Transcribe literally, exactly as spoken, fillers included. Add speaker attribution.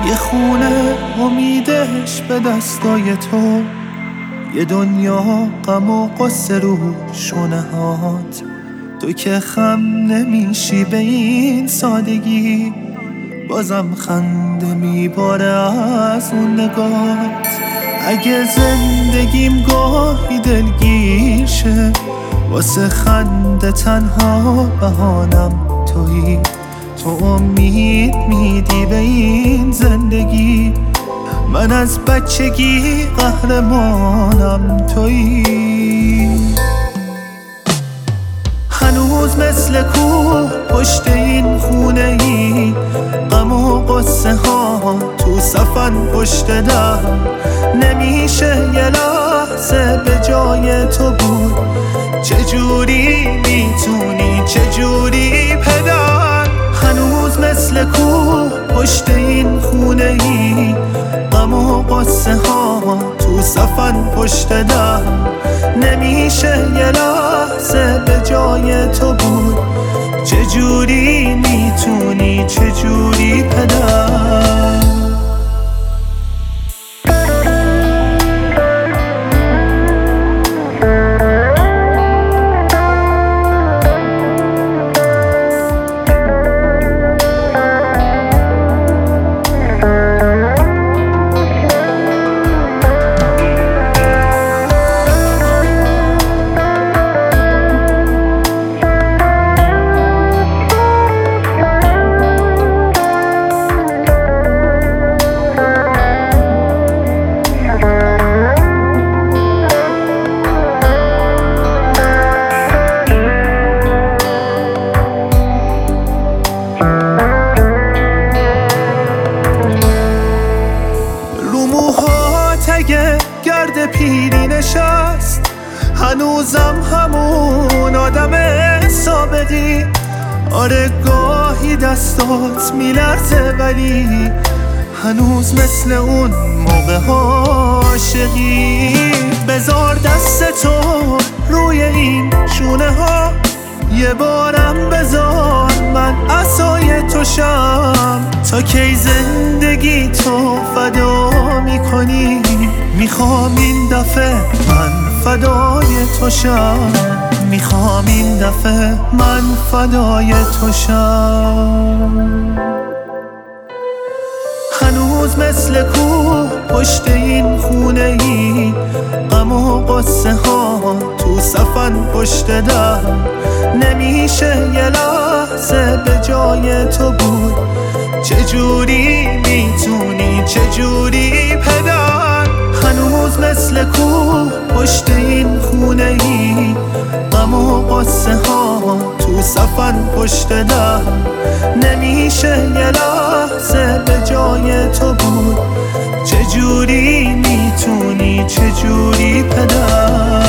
Speaker 1: یه خونه امیدش به دستای تو، یه دنیا غم و قصه رو شونه هات. تو که خم نمیشی به این سادگی، بازم خنده میباره از اون نگات. اگه زندگیم گاهی دلگیر شه، واسه خنده تنها بهانم تویی. تو امید میدی به این زندگی، من از بچگی قهرمانم تویی. هنوز مثل کوه پشت این خونه ای، غم و قصه ها تو صفن پشت در. نمیشه یه لحظه به جای تو بود، چجوری میتونی چجوری پدر. هنوز مثل کوه پشت این خونه ای، غم و قصه ها تو صفن پشت در. نمیشه یه لحظه به جای تو بود، چجوری میتونی چجوری پدر. اگه گرد پیری نشست، هنوزم همون آدم سابقی. آره گاهی دستات میلرزه ولی هنوز مثل اون موقع عاشقی. بذار دست تو روی این شونه ها، یه بارم بذار من عصای تو شم. تا کی زندگی تو فدا میکنی، میخوام این دفعه من فدای تو شم. میخوام این دفعه من فدای تو شم. هنوز مثل کوه پشت این خونه ای، غم و قصه ها تو صفن پشت در. نمیشه یه لحظه به جای تو بود، چجوری میتونی چجوری پدر. هنوز مثل کوه پشت این خونه ای، غم و قصه ها تو صفن پشت در. نمیشه یه لحظه به جای تو بود، چجوری میتونی چجوری پدر.